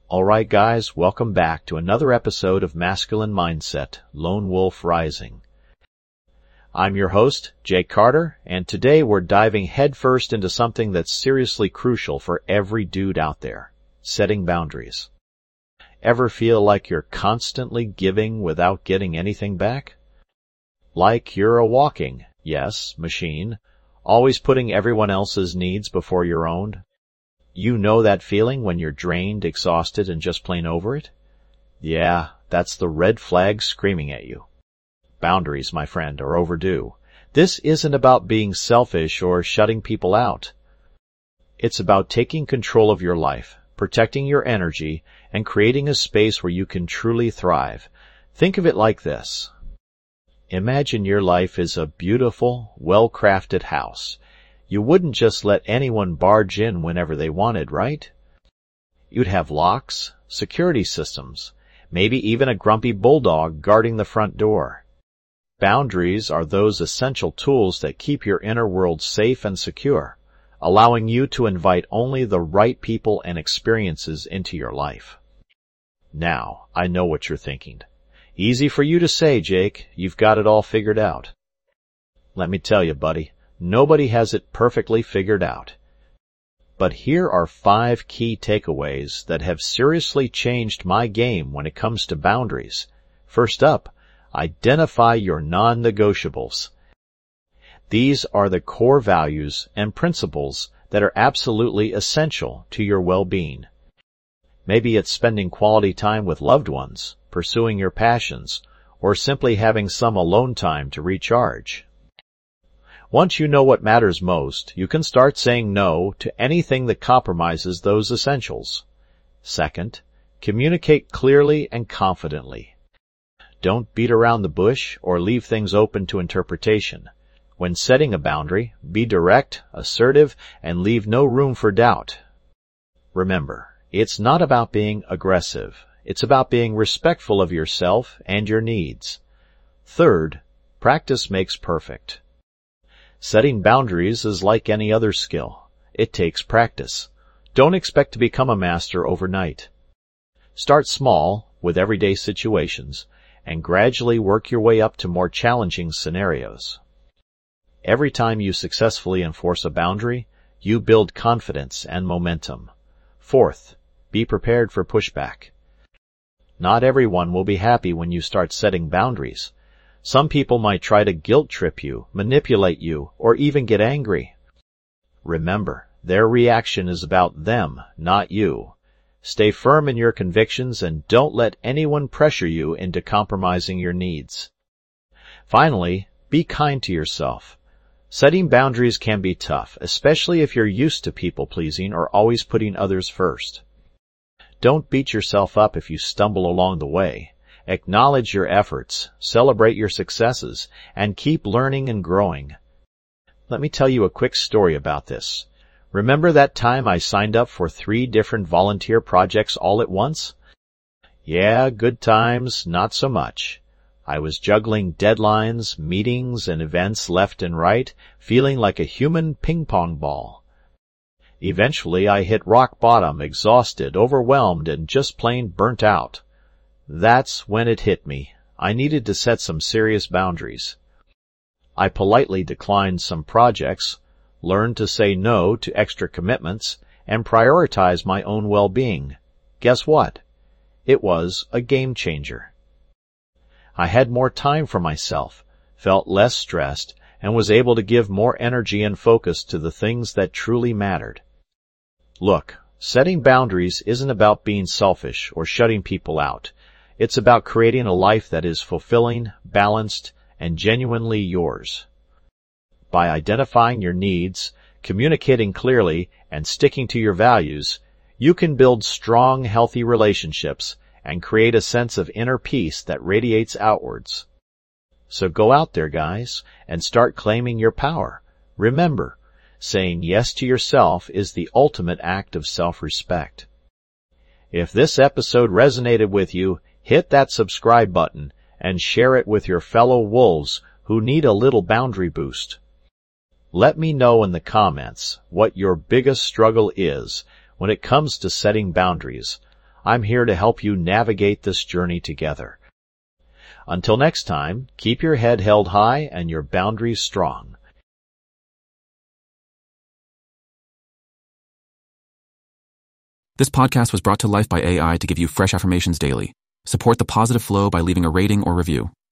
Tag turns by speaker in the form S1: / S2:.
S1: Alright guys, welcome back to another episode of Masculine Mindset, Lone Wolf Rising. I'm your host, Jake Carter, and today we're diving headfirst into something that's seriously crucial for every dude out there, setting boundaries. Ever feel like you're constantly giving without getting anything back? Like you're a walking, yes, machine, always putting everyone else's needs before your own? You know that feeling when you're drained, exhausted, and just plain over it? Yeah, that's the red flag screaming at you. Boundaries, my friend, are overdue. This isn't about being selfish or shutting people out. It's about taking control of your life, protecting your energy, and creating a space where you can truly thrive. Think of it like this. Imagine your life is a beautiful, well-crafted house. You wouldn't just let anyone barge in whenever they wanted, right? You'd have locks, security systems, maybe even a grumpy bulldog guarding the front door. Boundaries are those essential tools that keep your inner world safe and secure, allowing you to invite only the right people and experiences into your life. Now, I know what you're thinking. Easy for you to say, Jake. You've got it all figured out. Let me tell you, buddy. Nobody has it perfectly figured out. But here are 5 key takeaways that have seriously changed my game when it comes to boundaries. First up, identify your non-negotiables. These are the core values and principles that are absolutely essential to your well-being. Maybe it's spending quality time with loved ones, pursuing your passions, or simply having some alone time to recharge. Once you know what matters most, you can start saying no to anything that compromises those essentials. Second, communicate clearly and confidently. Don't beat around the bush or leave things open to interpretation. When setting a boundary, be direct, assertive, and leave no room for doubt. Remember, it's not about being aggressive. It's about being respectful of yourself and your needs. Third, practice makes perfect. Setting boundaries is like any other skill. It takes practice. Don't expect to become a master overnight. Start small, with everyday situations, and gradually work your way up to more challenging scenarios. Every time you successfully enforce a boundary, you build confidence and momentum. Fourth, be prepared for pushback. Not everyone will be happy when you start setting boundaries. Some people might try to guilt trip you, manipulate you, or even get angry. Remember, their reaction is about them, not you. Stay firm in your convictions and don't let anyone pressure you into compromising your needs. Finally, be kind to yourself. Setting boundaries can be tough, especially if you're used to people-pleasing or always putting others first. Don't beat yourself up if you stumble along the way. Acknowledge your efforts, celebrate your successes, and keep learning and growing. Let me tell you a quick story about this. Remember that time I signed up for 3 different volunteer projects all at once? Yeah, good times, not so much. I was juggling deadlines, meetings, and events left and right, feeling like a human ping-pong ball. Eventually I hit rock bottom, exhausted, overwhelmed, and just plain burnt out. That's when it hit me. I needed to set some serious boundaries. I politely declined some projects, learned to say no to extra commitments, and prioritize my own well-being. Guess what? It was a game changer. I had more time for myself, felt less stressed, and was able to give more energy and focus to the things that truly mattered. Look, setting boundaries isn't about being selfish or shutting people out. It's about creating a life that is fulfilling, balanced, and genuinely yours. By identifying your needs, communicating clearly, and sticking to your values, you can build strong, healthy relationships and create a sense of inner peace that radiates outwards. So go out there, guys, and start claiming your power. Remember, saying yes to yourself is the ultimate act of self-respect. If this episode resonated with you, hit that subscribe button and share it with your fellow wolves who need a little boundary boost. Let me know in the comments what your biggest struggle is when it comes to setting boundaries. I'm here to help you navigate this journey together. Until next time, keep your head held high and your boundaries strong.
S2: This podcast was brought to life by AI to give you fresh affirmations daily. Support the positive flow by leaving a rating or review.